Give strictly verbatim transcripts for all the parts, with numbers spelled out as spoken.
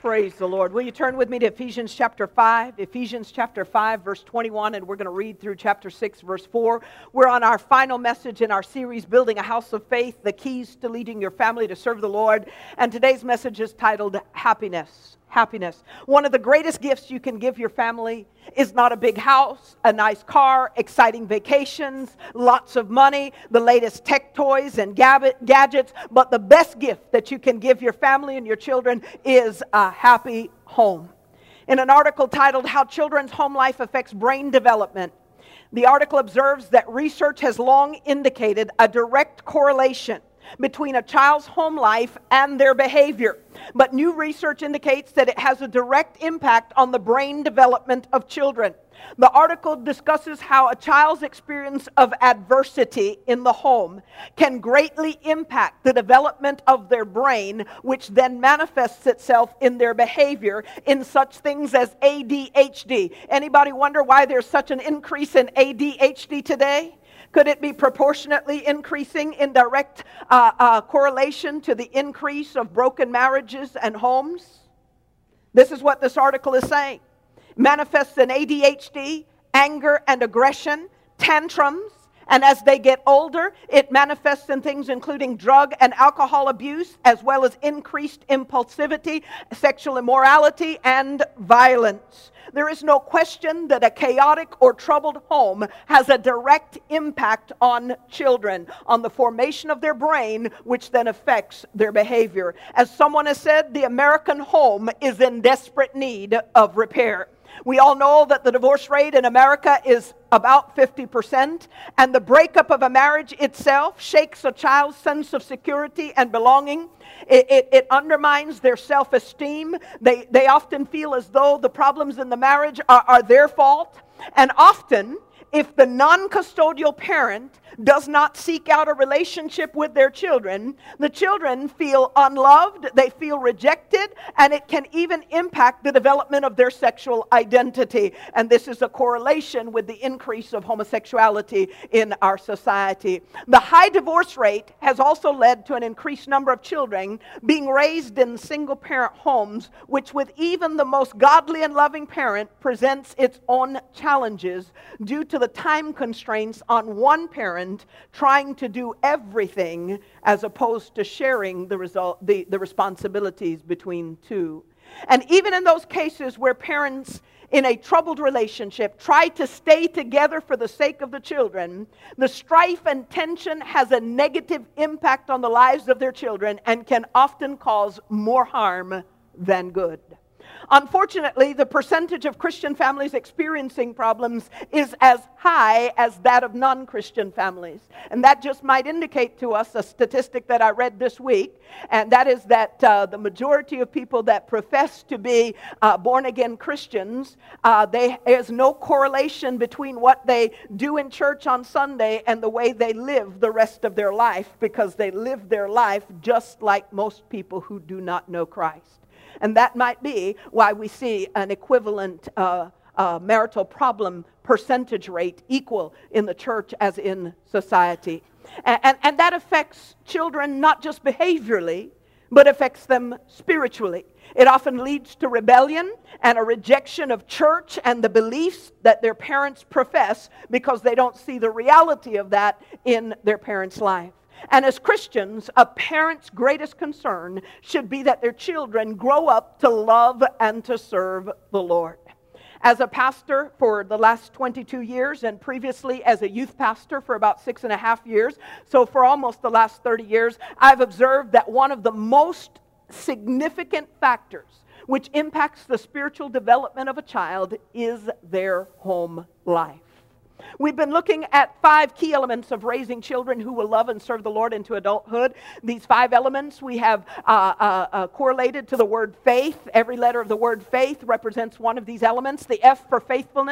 Praise the Lord. Will you turn with me to Ephesians chapter five? Ephesians chapter five, verse twenty-one, and we're going to read through chapter six, verse four. We're on our final message in our series, Building a House of Faith, the keys to leading your family to serve the Lord. And today's message is titled Happiness. Happiness. One of the greatest gifts you can give your family is not a big house, a nice car, exciting vacations, lots of money, the latest tech toys and gadgets, but the best gift that you can give your family and your children is a happy home. In an article titled How Children's Home Life Affects Brain Development, the article observes that research has long indicated a direct correlation between a child's home life and their behavior. But new research indicates that it has a direct impact on the brain development of children. The article discusses how a child's experience of adversity in the home can greatly impact the development of their brain, which then manifests itself in their behavior in such things as A D H D. Anybody wonder why there's such an increase in A D H D today? Could it be proportionately increasing in direct uh, uh, correlation to the increase of broken marriages and homes? This is what this article is saying. Manifests in A D H D, anger and aggression, tantrums, and as they get older, it manifests in things including drug and alcohol abuse, as well as increased impulsivity, sexual immorality, and violence. There is no question that a chaotic or troubled home has a direct impact on children, on the formation of their brain, which then affects their behavior. As someone has said, the American home is in desperate need of repair. We all know that the divorce rate in America is about fifty percent, and the breakup of a marriage itself shakes a child's sense of security and belonging. It, it, it undermines their self-esteem. They, they often feel as though the problems in the marriage are, are their fault. And often, if the non-custodial parent does not seek out a relationship with their children, the children feel unloved, they feel rejected, and it can even impact the development of their sexual identity. And this is a correlation with the increase of homosexuality in our society. The high divorce rate has also led to an increased number of children being raised in single-parent homes, which with even the most godly and loving parent presents its own challenges due to the time constraints on one parent trying to do everything as opposed to sharing the result, the, the responsibilities between two. And even in those cases where parents in a troubled relationship try to stay together for the sake of the children, the strife and tension has a negative impact on the lives of their children and can often cause more harm than good. Unfortunately, the percentage of Christian families experiencing problems is as high as that of non-Christian families. And that just might indicate to us a statistic that I read this week, and that is that uh, the majority of people that profess to be uh, born-again Christians, uh, they, there's no correlation between what they do in church on Sunday and the way they live the rest of their life, because they live their life just like most people who do not know Christ. And that might be why we see an equivalent uh, uh, marital problem percentage rate equal in the church as in society. And, and, and that affects children not just behaviorally, but affects them spiritually. It often leads to rebellion and a rejection of church and the beliefs that their parents profess because they don't see the reality of that in their parents' life. And as Christians, a parent's greatest concern should be that their children grow up to love and to serve the Lord. As a pastor for the last twenty-two years, and previously as a youth pastor for about six and a half years, so for almost the last thirty years, I've observed that one of the most significant factors which impacts the spiritual development of a child is their home life. We've been looking at five key elements of raising children who will love and serve the Lord into adulthood. These five elements we have uh, uh, uh, correlated to the word faith. Every letter of the word faith represents one of these elements. The F for faithfulness.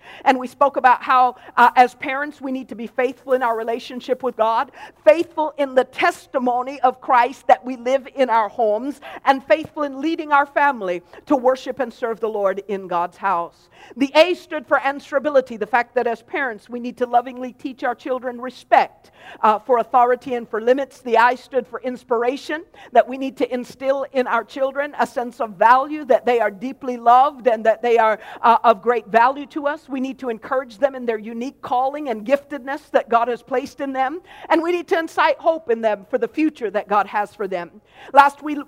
And we spoke about how, uh, as parents, we need to be faithful in our relationship with God, faithful in the testimony of Christ that we live in our homes, and faithful in leading our family to worship and serve the Lord in God's house. The A stood for answerability, the fact that as parents, we need to lovingly teach our children respect uh, for authority and for limits. The I stood for inspiration, that we need to instill in our children a sense of value, that they are deeply loved and that they are uh, of great value to us. We need to encourage them in their unique calling and giftedness that God has placed in them. And we need to incite hope in them for the future that God has for them. Last week,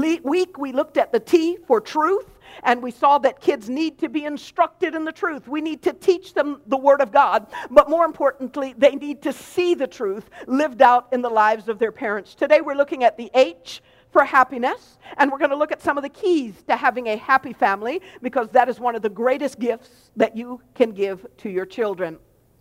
we looked at the T for truth. And we saw that kids need to be instructed in the truth. We need to teach them the Word of God. But more importantly, they need to see the truth lived out in the lives of their parents. Today we're looking at the H for happiness. And we're going to look at some of the keys to having a happy family, because that is one of the greatest gifts that you can give to your children.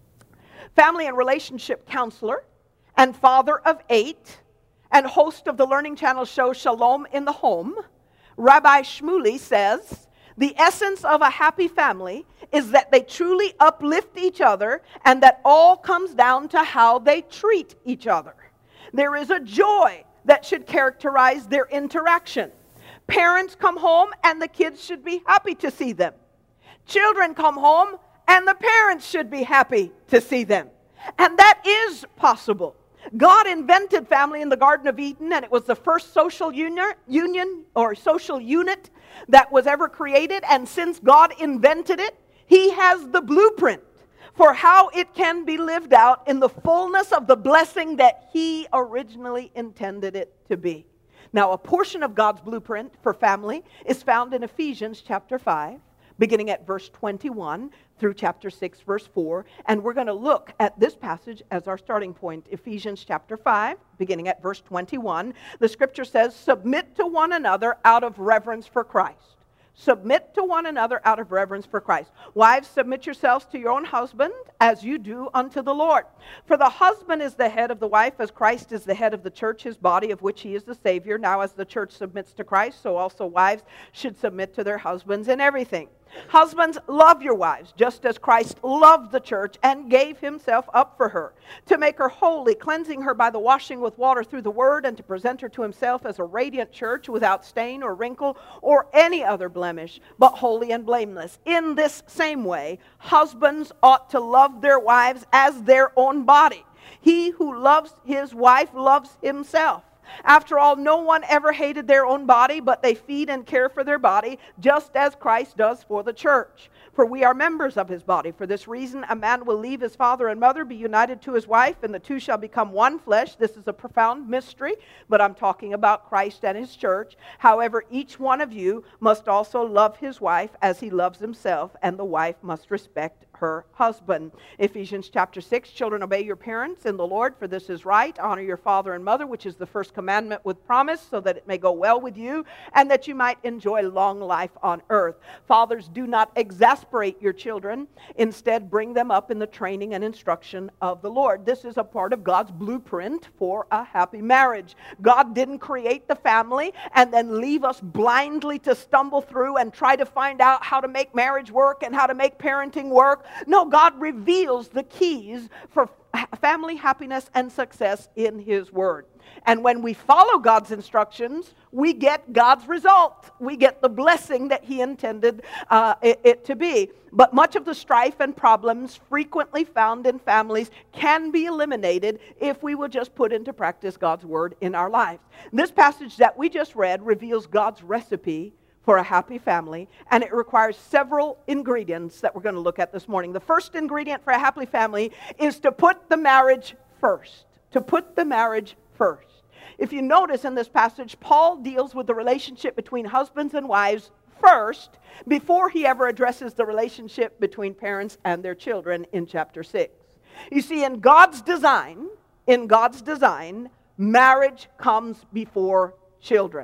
Family and relationship counselor and father of eight and host of the Learning Channel show Shalom in the Home, Rabbi Shmuley says, the essence of a happy family is that they truly uplift each other and that all comes down to how they treat each other. There is a joy that should characterize their interaction. Parents come home and the kids should be happy to see them. Children come home and the parents should be happy to see them. And that is possible. God invented family in the Garden of Eden, and it was the first social union, union or social unit that was ever created. And since God invented it, He has the blueprint for how it can be lived out in the fullness of the blessing that He originally intended it to be. Now, a portion of God's blueprint for family is found in Ephesians chapter five, beginning at verse twenty-one through chapter six, verse four. And we're going to look at this passage as our starting point. Ephesians chapter five, beginning at verse twenty-one. The scripture says, submit to one another out of reverence for Christ. Submit to one another out of reverence for Christ. Wives, submit yourselves to your own husband as you do unto the Lord. For the husband is the head of the wife, as Christ is the head of the church, his body, of which he is the Savior. Now as the church submits to Christ, so also wives should submit to their husbands in everything. Husbands, love your wives, just as Christ loved the church and gave himself up for her, to make her holy, cleansing her by the washing with water through the word, and to present her to himself as a radiant church without stain or wrinkle or any other blemish, but holy and blameless. In this same way, husbands ought to love their wives as their own body. He who loves his wife loves himself. After all, no one ever hated their own body, but they feed and care for their body, just as Christ does for the church. For we are members of his body. For this reason, a man will leave his father and mother, be united to his wife, and the two shall become one flesh. This is a profound mystery, but I'm talking about Christ and his church. However, each one of you must also love his wife as he loves himself, and the wife must respect her husband. Ephesians chapter six, children, obey your parents in the Lord, for this is right. Honor your father and mother, which is the first commandment with promise, so that it may go well with you, and that you might enjoy long life on earth. Fathers, do not exasperate your children. Instead, bring them up in the training and instruction of the Lord. This is a part of God's blueprint for a happy marriage. God didn't create the family and then leave us blindly to stumble through and try to find out how to make marriage work and how to make parenting work. No, God reveals the keys for family happiness and success in his word. And when we follow God's instructions, we get God's result. We get the blessing that he intended uh, it, it to be. But much of the strife and problems frequently found in families can be eliminated if we will just put into practice God's word in our lives. This passage that we just read reveals God's recipe for a happy family, and it requires several ingredients that we're going to look at this morning. The first ingredient for a happy family is to put the marriage first. To put the marriage first. If you notice in this passage, Paul deals with the relationship between husbands and wives first before he ever addresses the relationship between parents and their children in chapter six. You see, in God's design, in God's design, marriage comes before children.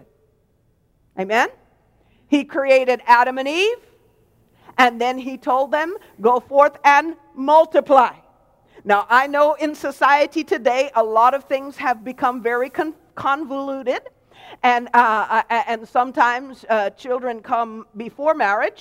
Amen? He created Adam and Eve, and then he told them, go forth and multiply. Now, I know in society today, a lot of things have become very con- convoluted, and, uh, and sometimes uh, children come before marriage.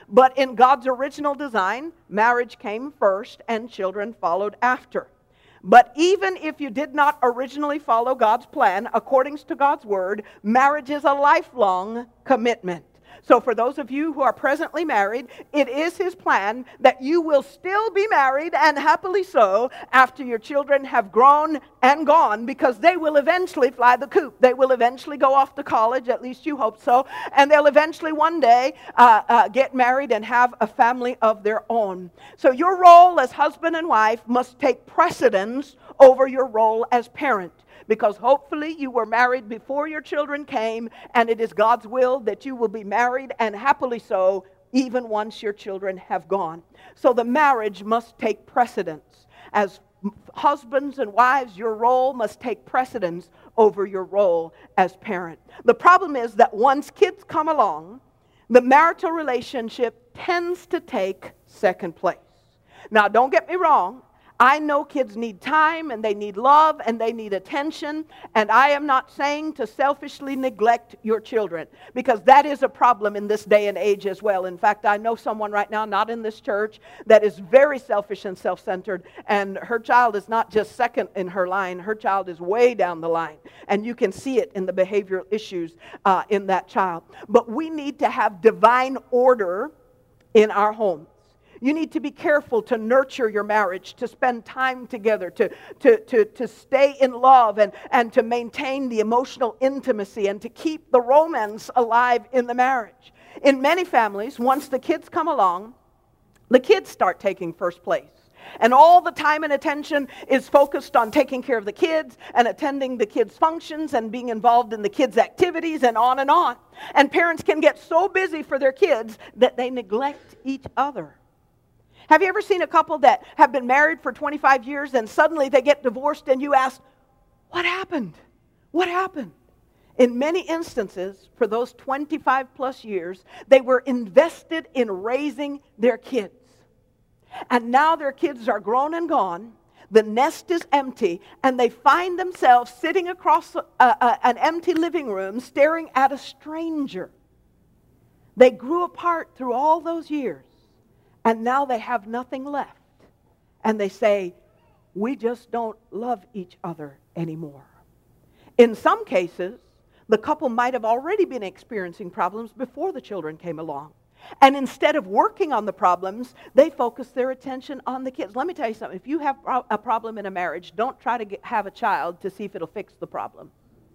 But in God's original design, marriage came first and children followed after. But even if you did not originally follow God's plan, according to God's word, marriage is a lifelong commitment. So for those of you who are presently married, it is His plan that you will still be married, and happily so, after your children have grown and gone, because they will eventually fly the coop. They will eventually go off to college, at least you hope so, and they'll eventually one day uh, uh, get married and have a family of their own. So your role as husband and wife must take precedence over your role as parent. Because hopefully you were married before your children came, and it is God's will that you will be married, and happily so, even once your children have gone. So the marriage must take precedence. As husbands and wives, your role must take precedence over your role as parent. The problem is that once kids come along, the marital relationship tends to take second place. Now, don't get me wrong. I know kids need time, and they need love, and they need attention, and I am not saying to selfishly neglect your children, because that is a problem in this day and age as well. In fact, I know someone right now, not in this church, that is very selfish and self-centered, and her child is not just second in her line, her child is way down the line, and you can see it in the behavioral issues uh, in that child. But we need to have divine order in our home. You need to be careful to nurture your marriage, to spend time together, to, to, to, to stay in love, and, and to maintain the emotional intimacy, and to keep the romance alive in the marriage. In many families, once the kids come along, the kids start taking first place. And all the time and attention is focused on taking care of the kids and attending the kids' functions and being involved in the kids' activities and on and on. And parents can get so busy for their kids that they neglect each other. Have you ever seen a couple that have been married for twenty-five years and suddenly they get divorced and you ask, what happened? What happened? In many instances, for those twenty-five plus years, they were invested in raising their kids. And now their kids are grown and gone, the nest is empty, and they find themselves sitting across a, a, an empty living room staring at a stranger. They grew apart through all those years. And now they have nothing left. And they say, we just don't love each other anymore. In some cases, the couple might have already been experiencing problems before the children came along. And instead of working on the problems, they focus their attention on the kids. Let me tell you something. If you have a problem in a marriage, don't try to get, have a child to see if it'll fix the problem.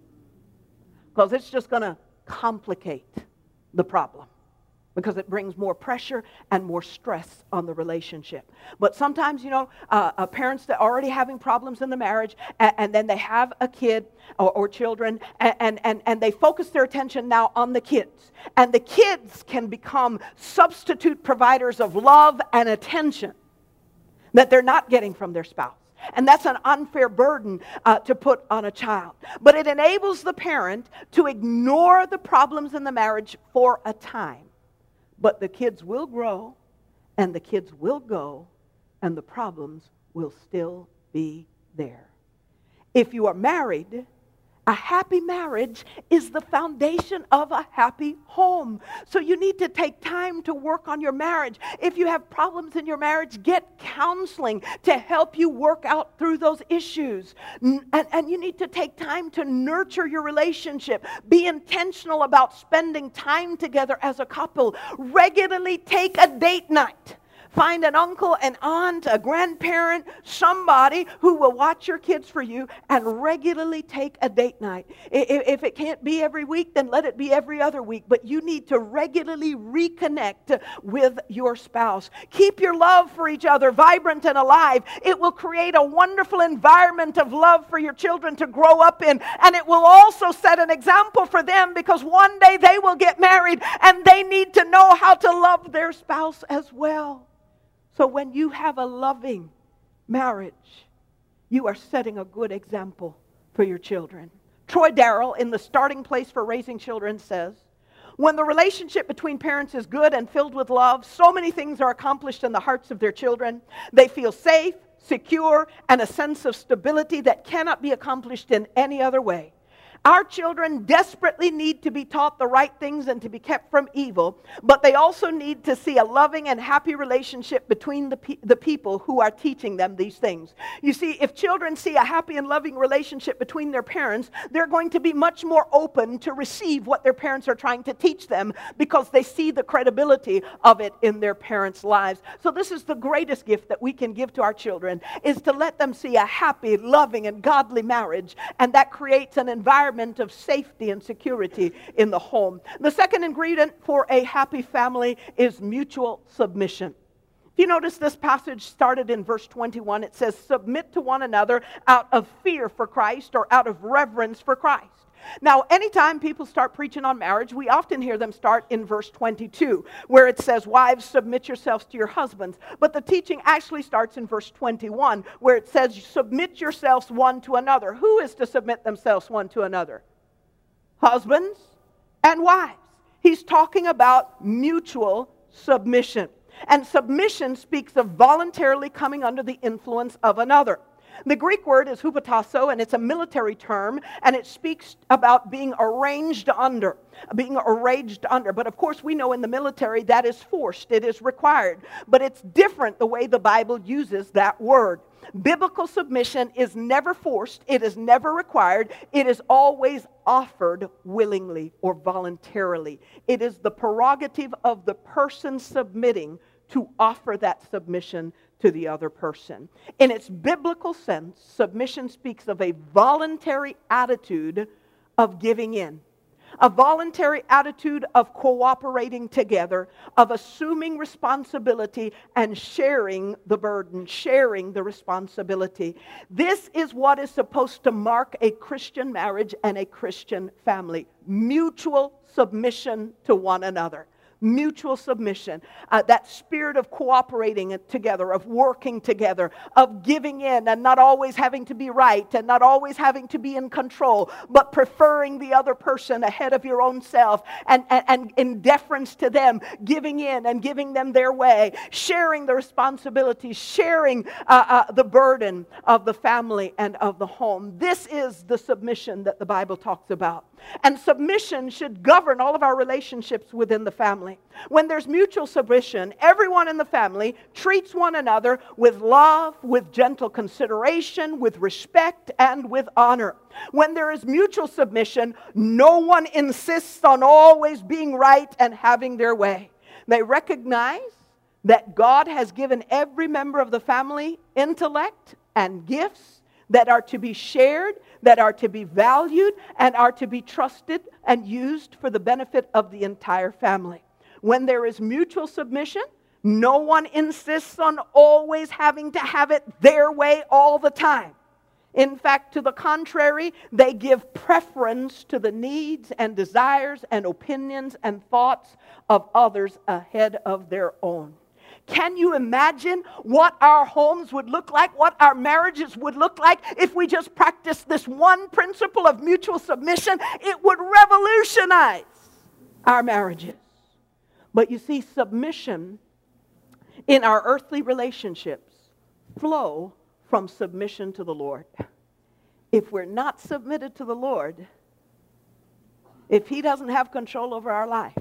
Because it's just going to complicate the problem. Because it brings more pressure and more stress on the relationship. But sometimes, you know, uh, uh, parents that are already having problems in the marriage, and, and then they have a kid or, or children, and, and, and, and they focus their attention now on the kids. And the kids can become substitute providers of love and attention that they're not getting from their spouse. And that's an unfair burden uh, to put on a child. But it enables the parent to ignore the problems in the marriage for a time. But the kids will grow, and the kids will go, and the problems will still be there. If you are married, a happy marriage is the foundation of a happy home. So you need to take time to work on your marriage. If you have problems in your marriage, get counseling to help you work out through those issues. And, and you need to take time to nurture your relationship. Be intentional about spending time together as a couple. Regularly take a date night. Find an uncle, an aunt, a grandparent, somebody who will watch your kids for you, and regularly take a date night. If it can't be every week, then let it be every other week. But you need to regularly reconnect with your spouse. Keep your love for each other vibrant and alive. It will create a wonderful environment of love for your children to grow up in. And it will also set an example for them, because one day they will get married and they need to know how to love their spouse as well. So when you have a loving marriage, you are setting a good example for your children. Troy Darrell, in The Starting Place for Raising Children, says, when the relationship between parents is good and filled with love, so many things are accomplished in the hearts of their children. They feel safe, secure, and a sense of stability that cannot be accomplished in any other way. Our children desperately need to be taught the right things and to be kept from evil, but they also need to see a loving and happy relationship between the, pe- the people who are teaching them these things. You see, if children see a happy and loving relationship between their parents, they're going to be much more open to receive what their parents are trying to teach them because they see the credibility of it in their parents' lives. So this is the greatest gift that we can give to our children, is to let them see a happy, loving, and godly marriage, and that creates an environment of safety and security in the home. The second ingredient for a happy family is mutual submission. If you notice, this passage started in verse twenty-one. It says, submit to one another out of fear for Christ, or out of reverence for Christ. Now, anytime people start preaching on marriage, we often hear them start in verse twenty-two, where it says, wives, submit yourselves to your husbands. But the teaching actually starts in verse twenty-one, where it says, submit yourselves one to another. Who is to submit themselves one to another? Husbands and wives. He's talking about mutual submission. And submission speaks of voluntarily coming under the influence of another. The Greek word is hupotasso, and it's a military term, and it speaks about being arranged under, being arranged under. But of course, we know in the military that is forced, it is required. But it's different the way the Bible uses that word. Biblical submission is never forced, it is never required, it is always offered willingly or voluntarily. It is the prerogative of the person submitting to offer that submission to the other person. In its biblical sense, submission speaks of a voluntary attitude of giving in, a voluntary attitude of cooperating together, of assuming responsibility and sharing the burden, sharing the responsibility. This is what is supposed to mark a Christian marriage and a Christian family: mutual submission to one another. Mutual submission, uh, that spirit of cooperating together, of working together, of giving in and not always having to be right and not always having to be in control, but preferring the other person ahead of your own self, and, and, and in deference to them, giving in and giving them their way, sharing the responsibilities, sharing uh, uh, the burden of the family and of the home. This is the submission that the Bible talks about. And submission should govern all of our relationships within the family. When there's mutual submission, everyone in the family treats one another with love, with gentle consideration, with respect, and with honor. When there is mutual submission, no one insists on always being right and having their way. They recognize that God has given every member of the family intellect and gifts that are to be shared, that are to be valued, and are to be trusted and used for the benefit of the entire family. When there is mutual submission, no one insists on always having to have it their way all the time. In fact, to the contrary, they give preference to the needs and desires and opinions and thoughts of others ahead of their own. Can you imagine what our homes would look like, what our marriages would look like if we just practiced this one principle of mutual submission? It would revolutionize our marriages. But you see, submission in our earthly relationships flow from submission to the Lord. If we're not submitted to the Lord, if He doesn't have control over our life,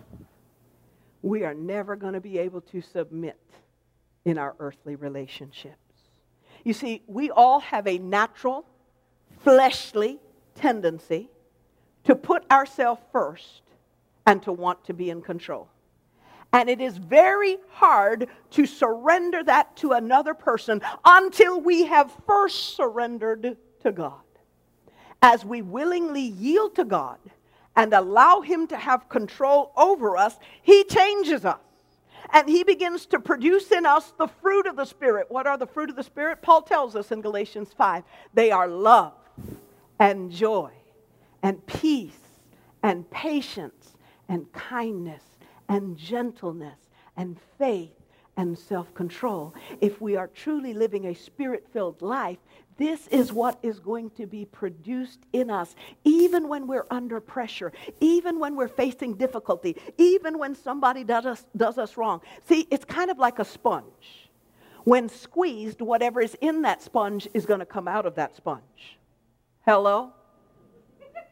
we are never going to be able to submit in our earthly relationships. You see, we all have a natural, fleshly tendency to put ourselves first and to want to be in control. And it is very hard to surrender that to another person until we have first surrendered to God. As we willingly yield to God and allow Him to have control over us, He changes us. And He begins to produce in us the fruit of the Spirit. What are the fruit of the Spirit? Paul tells us in Galatians five. They are love and joy and peace and patience and kindness and gentleness and faith and self-control. If we are truly living a Spirit-filled life, this is what is going to be produced in us, even when we're under pressure, even when we're facing difficulty, even when somebody does us, does us wrong. See, it's kind of like a sponge. When squeezed, whatever is in that sponge is going to come out of that sponge. Hello?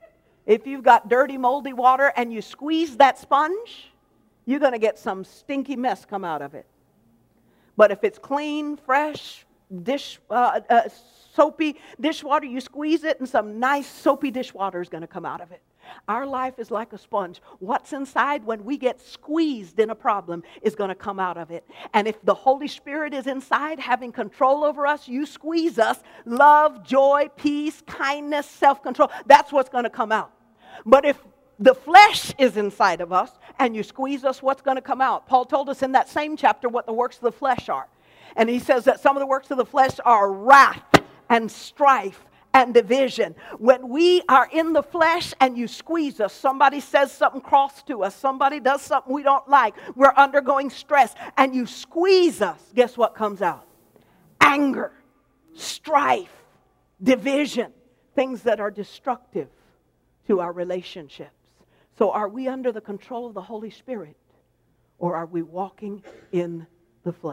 If you've got dirty, moldy water and you squeeze that sponge, you're going to get some stinky mess come out of it. But if it's clean, fresh, dish, uh, uh, soapy dishwater, you squeeze it and some nice soapy dishwater is going to come out of it. Our life is like a sponge. What's inside when we get squeezed in a problem is going to come out of it. And if the Holy Spirit is inside having control over us, you squeeze us, love, joy, peace, kindness, self-control, that's what's going to come out. But if the flesh is inside of us and you squeeze us, what's going to come out? Paul told us in that same chapter what the works of the flesh are. And he says that some of the works of the flesh are wrath and strife and division. When we are in the flesh and you squeeze us, somebody says something cross to us, somebody does something we don't like, we're undergoing stress, and you squeeze us, guess what comes out? Anger, strife, division, things that are destructive to our relationships. So are we under the control of the Holy Spirit, or are we walking in the flesh?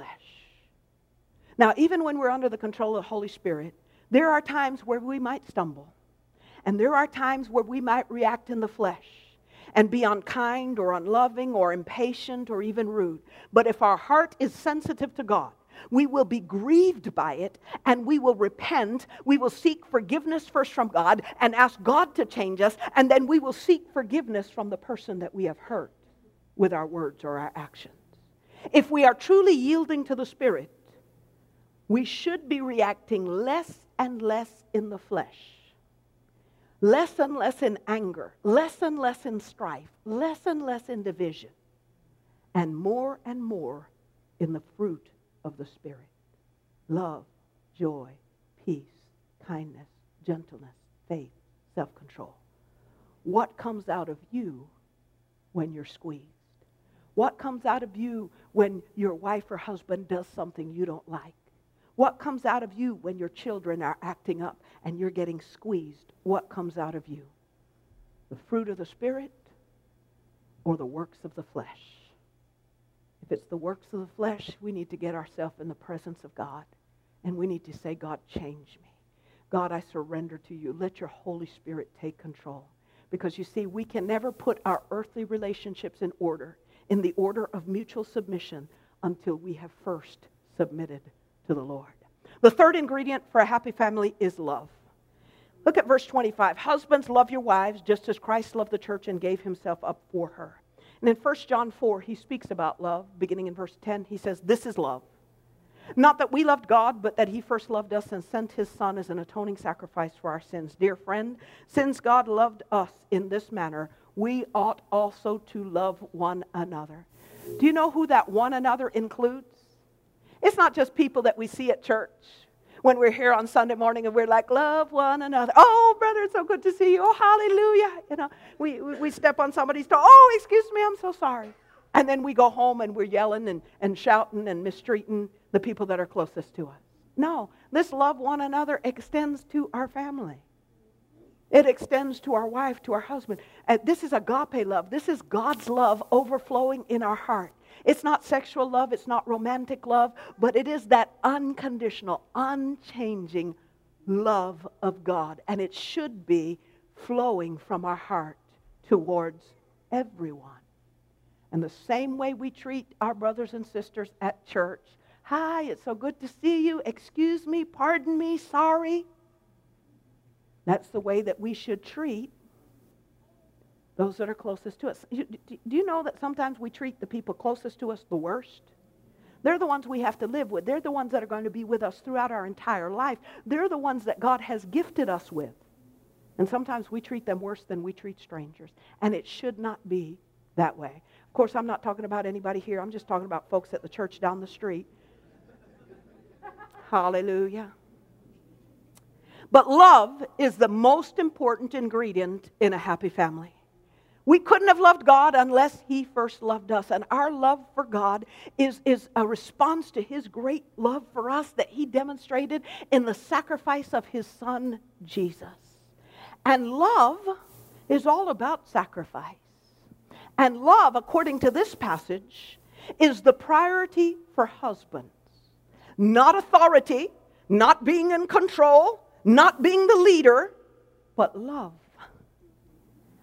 Now, even when we're under the control of the Holy Spirit, there are times where we might stumble. And there are times where we might react in the flesh and be unkind or unloving or impatient or even rude. But if our heart is sensitive to God, we will be grieved by it and we will repent. We will seek forgiveness first from God and ask God to change us. And then we will seek forgiveness from the person that we have hurt with our words or our actions. If we are truly yielding to the Spirit, we should be reacting less and less in the flesh, less and less in anger, less and less in strife, less and less in division, and more and more in the fruit of the Spirit: love, joy, peace, kindness, gentleness, faith, self-control. What comes out of you when you're squeezed? What comes out of you when your wife or husband does something you don't like? What comes out of you when your children are acting up and you're getting squeezed? What comes out of you? The fruit of the Spirit or the works of the flesh? If it's the works of the flesh, we need to get ourselves in the presence of God. And we need to say, God, change me. God, I surrender to you. Let your Holy Spirit take control. Because you see, we can never put our earthly relationships in order, in the order of mutual submission, until we have first submitted to the Lord. The third ingredient for a happy family is love. Look at verse twenty-five. Husbands, love your wives just as Christ loved the church and gave himself up for her. And in First John four, he speaks about love. Beginning in verse ten, he says, this is love. Not that we loved God, but that he first loved us and sent his Son as an atoning sacrifice for our sins. Dear friend, since God loved us in this manner, we ought also to love one another. Do you know who that one another includes? It's not just people that we see at church when we're here on Sunday morning and we're like, love one another. Oh, brother, it's so good to see you. Oh, hallelujah. You know, we, we, we step on somebody's toe. Oh, excuse me, I'm so sorry. And then we go home and we're yelling and, and shouting and mistreating the people that are closest to us. No, this love one another extends to our family. It extends to our wife, to our husband. And this is agape love. This is God's love overflowing in our heart. It's not sexual love, it's not romantic love, but it is that unconditional, unchanging love of God. And it should be flowing from our heart towards everyone. And the same way we treat our brothers and sisters at church. Hi, it's so good to see you. Excuse me, pardon me, sorry. That's the way that we should treat those that are closest to us. Do you know that sometimes we treat the people closest to us the worst? They're the ones we have to live with. They're the ones that are going to be with us throughout our entire life. They're the ones that God has gifted us with. And sometimes we treat them worse than we treat strangers. And it should not be that way. Of course, I'm not talking about anybody here. I'm just talking about folks at the church down the street. Hallelujah. But love is the most important ingredient in a happy family. We couldn't have loved God unless he first loved us. And our love for God is, is a response to his great love for us that he demonstrated in the sacrifice of his Son, Jesus. And love is all about sacrifice. And love, according to this passage, is the priority for husbands. Not authority, not being in control, not being the leader, but love.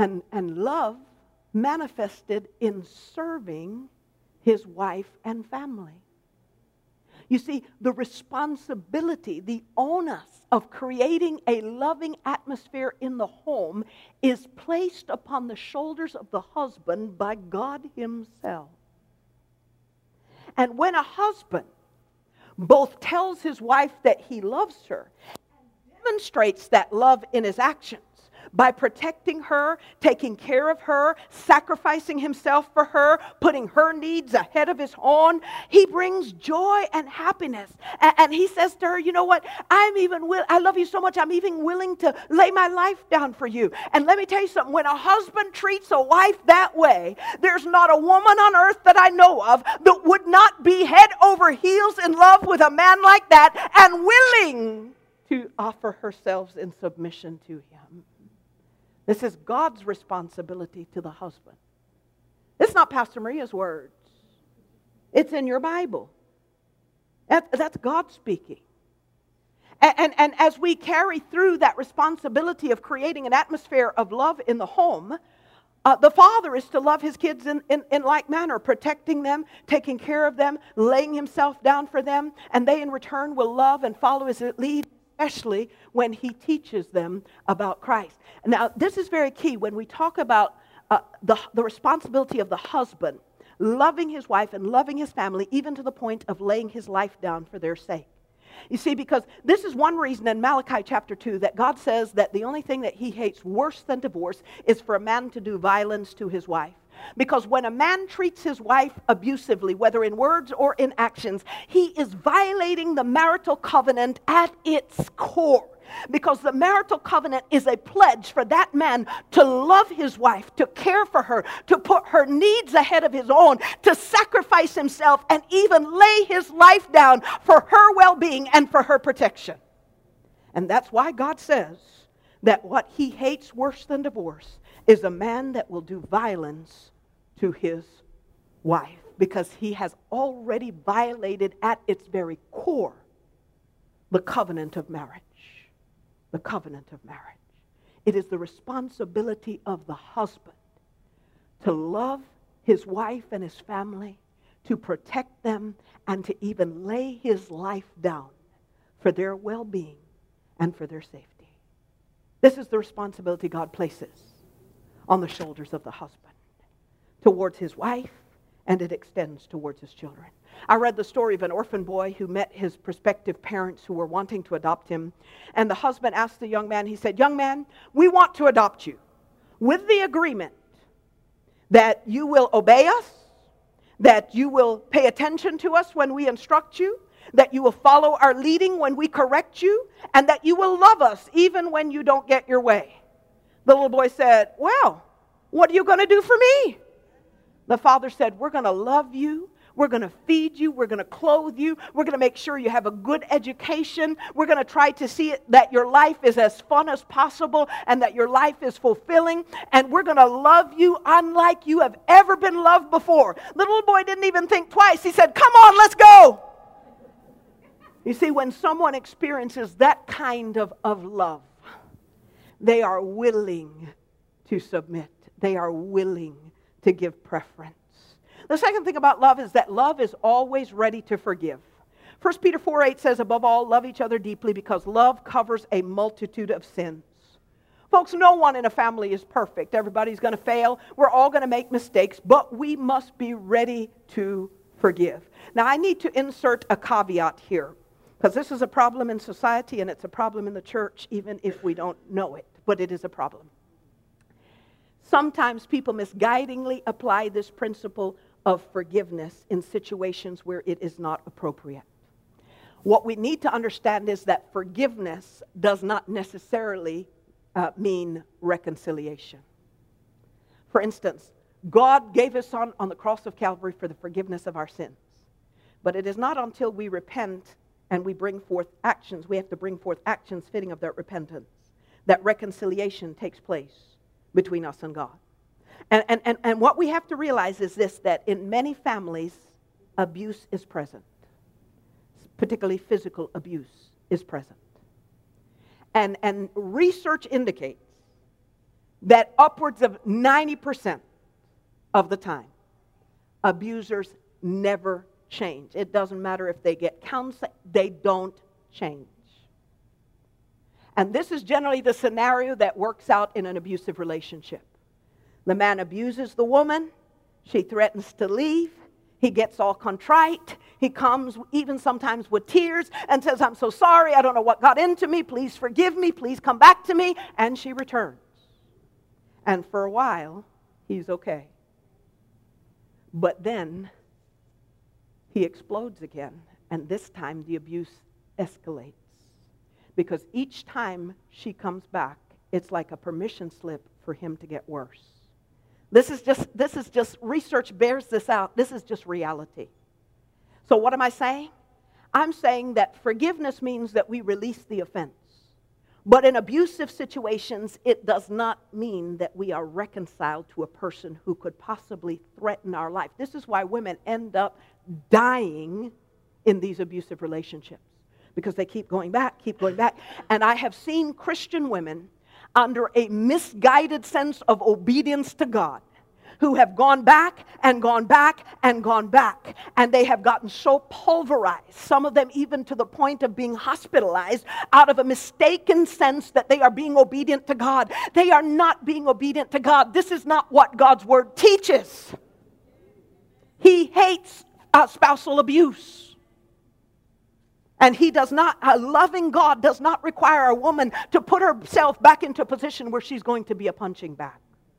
and, and love manifested in serving his wife and family. You see, the responsibility, the onus of creating a loving atmosphere in the home is placed upon the shoulders of the husband by God himself. And when a husband both tells his wife that he loves her and demonstrates that love in his actions, by protecting her, taking care of her, sacrificing himself for her, putting her needs ahead of his own, he brings joy and happiness. And, and he says to her, you know what, I'm even will I love you so much, I'm even willing to lay my life down for you. And let me tell you something, when a husband treats a wife that way, there's not a woman on earth that I know of that would not be head over heels in love with a man like that and willing to offer herself in submission to him. This is God's responsibility to the husband. It's not Pastor Maria's words. It's in your Bible. That, that's God speaking. And, and, and as we carry through that responsibility of creating an atmosphere of love in the home, uh, the father is to love his kids in, in, in like manner, protecting them, taking care of them, laying himself down for them, and they in return will love and follow his lead, especially when he teaches them about Christ. Now, this is very key when we talk about uh, the, the responsibility of the husband loving his wife and loving his family, even to the point of laying his life down for their sake. You see, because this is one reason in Malachi chapter two that God says that the only thing that he hates worse than divorce is for a man to do violence to his wife. Because when a man treats his wife abusively, whether in words or in actions, he is violating the marital covenant at its core. Because the marital covenant is a pledge for that man to love his wife, to care for her, to put her needs ahead of his own, to sacrifice himself and even lay his life down for her well-being and for her protection. And that's why God says that what he hates worse than divorce is a man that will do violence to his wife, because he has already violated at its very core the covenant of marriage. The covenant of marriage. It is the responsibility of the husband to love his wife and his family, to protect them, and to even lay his life down for their well-being and for their safety. This is the responsibility God places on the shoulders of the husband towards his wife, and it extends towards his children. I read the story of an orphan boy who met his prospective parents who were wanting to adopt him. And the husband asked the young man, he said, young man, we want to adopt you with the agreement that you will obey us, that you will pay attention to us when we instruct you, that you will follow our leading when we correct you, and that you will love us even when you don't get your way. The little boy said, well, what are you going to do for me? The father said, we're going to love you. We're going to feed you. We're going to clothe you. We're going to make sure you have a good education. We're going to try to see it, that your life is as fun as possible and that your life is fulfilling. And we're going to love you unlike you have ever been loved before. The little boy didn't even think twice. He said, come on, let's go. You see, when someone experiences that kind of, of love, they are willing to submit. They are willing to give preference. The second thing about love is that love is always ready to forgive. First Peter four eight says, above all, love each other deeply because love covers a multitude of sins. Folks, no one in a family is perfect. Everybody's going to fail. We're all going to make mistakes, but we must be ready to forgive. Now, I need to insert a caveat here, because this is a problem in society and it's a problem in the church, even if we don't know it, but it is a problem. Sometimes people misguidingly apply this principle of forgiveness in situations where it is not appropriate. What we need to understand is that forgiveness does not necessarily uh, mean reconciliation. For instance, God gave his Son on the cross of Calvary for the forgiveness of our sins. But it is not until we repent and we bring forth actions, we have to bring forth actions fitting of that repentance, that reconciliation takes place between us and God. And, and, and, and what we have to realize is this, that in many families, abuse is present. Particularly physical abuse is present. And, and research indicates that upwards of ninety percent of the time, abusers never change. It doesn't matter if they get counseling, they don't change. And this is generally the scenario that works out in an abusive relationship. The man abuses the woman. She threatens to leave. He gets all contrite. He comes even sometimes with tears and says, I'm so sorry. I don't know what got into me. Please forgive me. Please come back to me. And she returns. And for a while, he's okay. But then he explodes again. And this time the abuse escalates. Because each time she comes back, it's like a permission slip for him to get worse. This is just, this is just, research bears this out. This is just reality. So what am I saying? I'm saying that forgiveness means that we release the offense. But in abusive situations, it does not mean that we are reconciled to a person who could possibly threaten our life. This is why women end up dying in these abusive relationships. Because they keep going back, keep going back. And I have seen Christian women under a misguided sense of obedience to God who have gone back and gone back and gone back. And they have gotten so pulverized, some of them even to the point of being hospitalized out of a mistaken sense that they are being obedient to God. They are not being obedient to God. This is not what God's word teaches. He hates uh, spousal abuse. And he does not, a loving God does not require a woman to put herself back into a position where she's going to be a punching bag.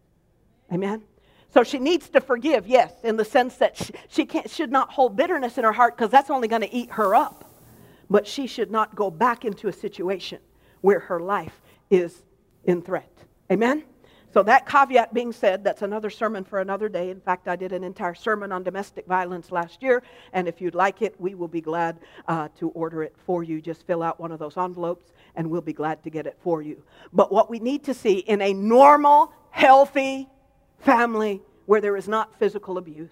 Amen? So she needs to forgive, yes, in the sense that she, she can't, should not hold bitterness in her heart because that's only going to eat her up. But she should not go back into a situation where her life is in threat. Amen? So that caveat being said, that's another sermon for another day. In fact, I did an entire sermon on domestic violence last year. And if you'd like it, we will be glad uh, to order it for you. Just fill out one of those envelopes and we'll be glad to get it for you. But what we need to see in a normal, healthy family where there is not physical abuse,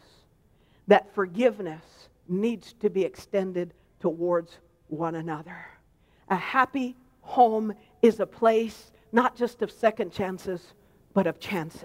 that forgiveness needs to be extended towards one another. A happy home is a place not just of second chances, but of chances.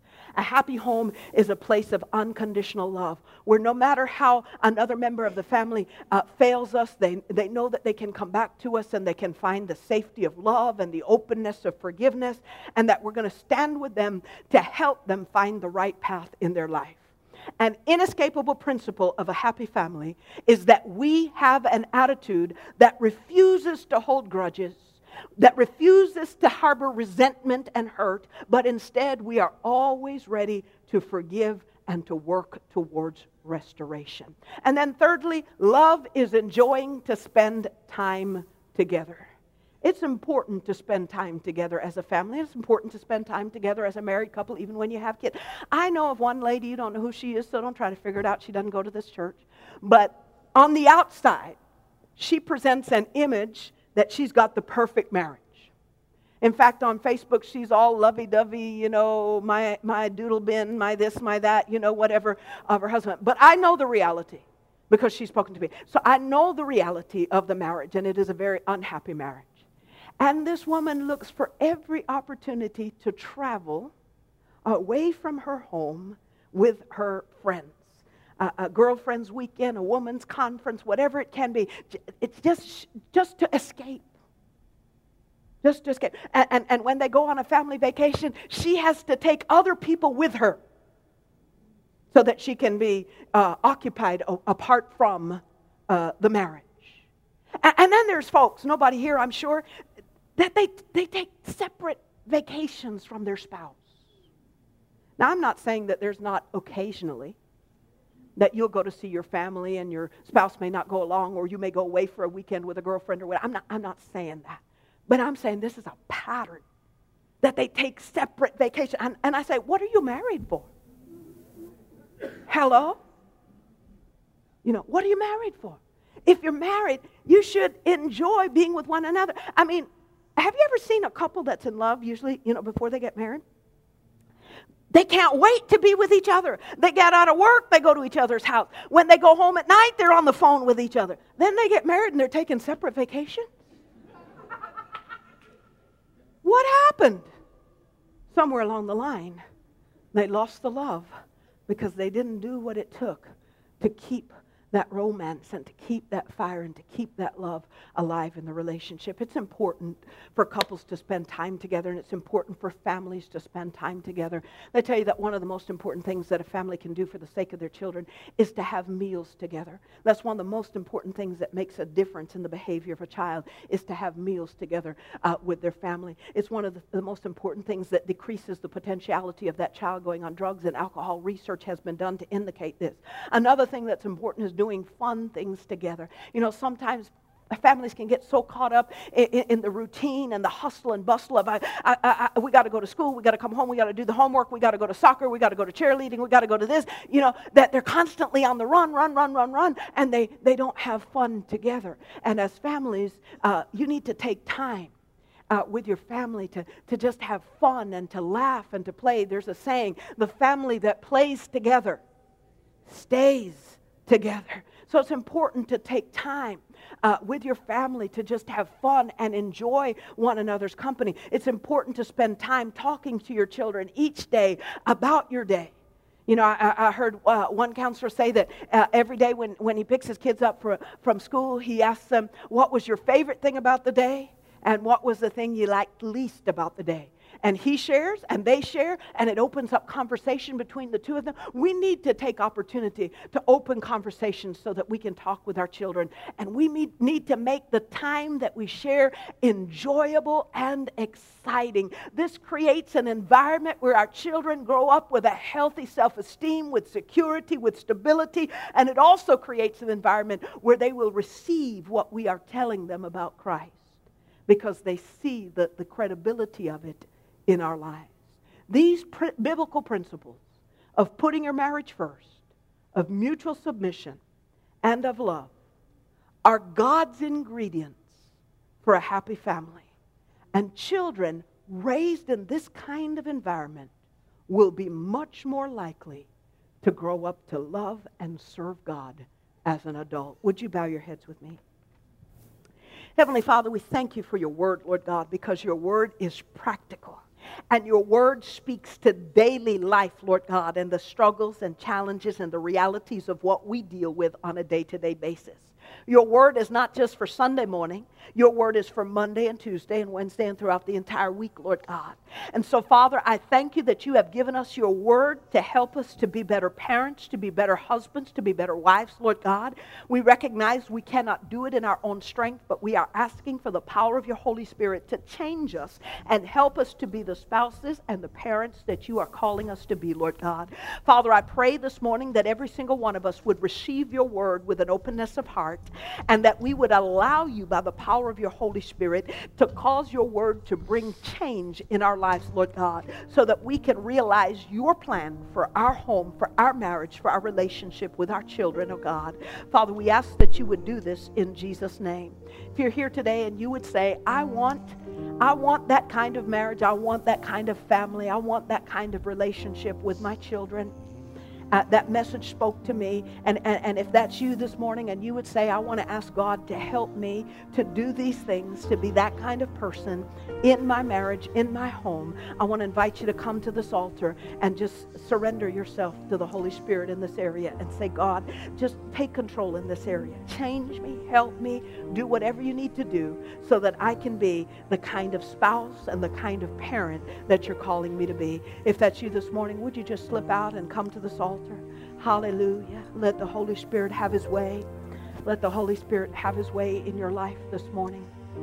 A happy home is a place of unconditional love, where no matter how another member of the family uh, fails us, they, they know that they can come back to us and they can find the safety of love and the openness of forgiveness, and that we're going to stand with them to help them find the right path in their life. An inescapable principle of a happy family is that we have an attitude that refuses to hold grudges, that refuses to harbor resentment and hurt, but instead we are always ready to forgive and to work towards restoration. And then thirdly, love is enjoying to spend time together. It's important to spend time together as a family. It's important to spend time together as a married couple, even when you have kids. I know of one lady, you don't know who she is, so don't try to figure it out. She doesn't go to this church. But on the outside, she presents an image that she's got the perfect marriage. In fact, on Facebook, she's all lovey-dovey, you know, my, my doodle bin, my this, my that, you know, whatever, of her husband. But I know the reality because she's spoken to me. So I know the reality of the marriage, and it is a very unhappy marriage. And this woman looks for every opportunity to travel away from her home with her friends. A, a girlfriend's weekend, a woman's conference, whatever it can be. It's just, just to escape. Just to escape. And, and, and when they go on a family vacation, she has to take other people with her so that she can be uh, occupied o- apart from uh, the marriage. And, and then there's folks, nobody here I'm sure, that they, they take separate vacations from their spouse. Now I'm not saying that there's not occasionally that you'll go to see your family and your spouse may not go along, or you may go away for a weekend with a girlfriend or whatever. I'm not, I'm not saying that. But I'm saying this is a pattern, that they take separate vacations. And, and I say, what are you married for? Hello? You know, what are you married for? If you're married, you should enjoy being with one another. I mean, have you ever seen a couple that's in love, usually, you know, before they get married? They can't wait to be with each other. They get out of work, they go to each other's house. When they go home at night, they're on the phone with each other. Then they get married and they're taking separate vacations. What happened? somewhere along the line, they lost the love because they didn't do what it took to keep that romance and to keep that fire and to keep that love alive in the relationship. It's important for couples to spend time together, and it's important for families to spend time together. They tell you that one of the most important things that a family can do for the sake of their children is to have meals together. That's one of the most important things that makes a difference in the behavior of a child, is to have meals together uh, with their family. It's one of the, the most important things that decreases the potentiality of that child going on drugs and alcohol. Research has been done to indicate this. Another thing that's important is doing fun things together. You know, sometimes families can get so caught up in, in, in the routine and the hustle and bustle of, I, I, I, we got to go to school, we got to come home, we got to do the homework, we got to go to soccer, we got to go to cheerleading, we got to go to this, you know, that they're constantly on the run, run, run, run, run, and they, they don't have fun together. And as families, uh, you need to take time Uh, with your family to, to just have fun and to laugh and to play. There's a saying, the family that plays together stays together. So it's important to take time uh, with your family to just have fun and enjoy one another's company. It's important to spend time talking to your children each day about your day. You know, I, I heard uh, one counselor say that uh, every day when, when he picks his kids up for, from school, he asks them, what was your favorite thing about the day? And what was the thing you liked least about the day? And he shares, and they share, and it opens up conversation between the two of them. We need to take opportunity to open conversations so that we can talk with our children. And we need to make the time that we share enjoyable and exciting. This creates an environment where our children grow up with a healthy self-esteem, with security, with stability. And it also creates an environment where they will receive what we are telling them about Christ, because they see the, the credibility of it in our lives. These pr- biblical principles of putting your marriage first, of mutual submission, and of love are God's ingredients for a happy family. And children raised in this kind of environment will be much more likely to grow up to love and serve God as an adult. Would you bow your heads with me? Heavenly Father, we thank you for your word, Lord God, because your word is practical. And your word speaks to daily life, Lord God, and the struggles and challenges and the realities of what we deal with on a day-to-day basis. Your word is not just for Sunday morning. Your word is for Monday and Tuesday and Wednesday and throughout the entire week, Lord God. And so, Father, I thank you that you have given us your word to help us to be better parents, to be better husbands, to be better wives, Lord God. We recognize we cannot do it in our own strength, but we are asking for the power of your Holy Spirit to change us and help us to be the spouses and the parents that you are calling us to be, Lord God. Father, I pray this morning that every single one of us would receive your word with an openness of heart, and that we would allow you by the power of your Holy Spirit to cause your word to bring change in our lives, Lord God, so that we can realize your plan for our home, for our marriage, for our relationship with our children, oh God. Father, we ask that you would do this in Jesus' name. If you're here today and you would say, I want, I want that kind of marriage, I want that kind of family, I want that kind of relationship with my children, Uh, that message spoke to me, and, and, and if that's you this morning and you would say, I want to ask God to help me to do these things, to be that kind of person in my marriage, in my home, I want to invite you to come to this altar and just surrender yourself to the Holy Spirit in this area and say, God, just take control in this area. Change me, help me, do whatever you need to do so that I can be the kind of spouse and the kind of parent that you're calling me to be. If that's you this morning, would you just slip out and come to this altar? Hallelujah. Let the Holy Spirit have his way. Let the Holy Spirit have his way in your life this morning.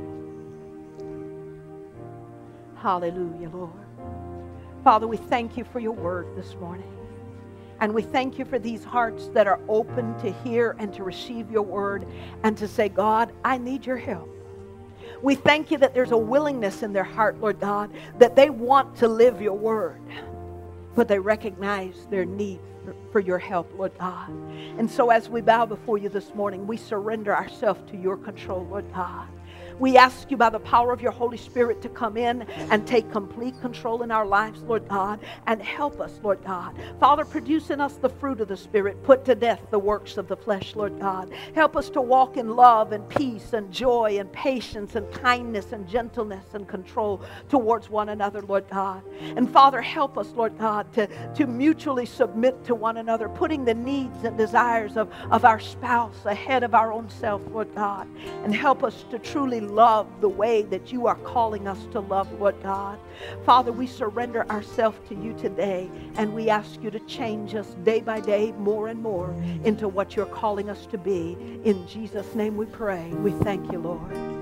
Hallelujah, Lord. Father, we thank you for your word this morning. And we thank you for these hearts that are open to hear and to receive your word and to say, God, I need your help. We thank you that there's a willingness in their heart, Lord God, that they want to live your word, but they recognize their need for, for your help, Lord God. And so as we bow before you this morning, we surrender ourselves to your control, Lord God. We ask you by the power of your Holy Spirit to come in and take complete control in our lives, Lord God, and help us, Lord God. Father, produce in us the fruit of the Spirit. Put to death the works of the flesh, Lord God. Help us to walk in love and peace and joy and patience and kindness and gentleness and control towards one another, Lord God. And Father, help us, Lord God, to, to mutually submit to one another, putting the needs and desires of, of our spouse ahead of our own self, Lord God. And help us to truly love the way that you are calling us to love, Lord God. Father, we surrender ourselves to you today, and we ask you to change us day by day more and more into what you're calling us to be. In Jesus' name we pray. We thank you, Lord.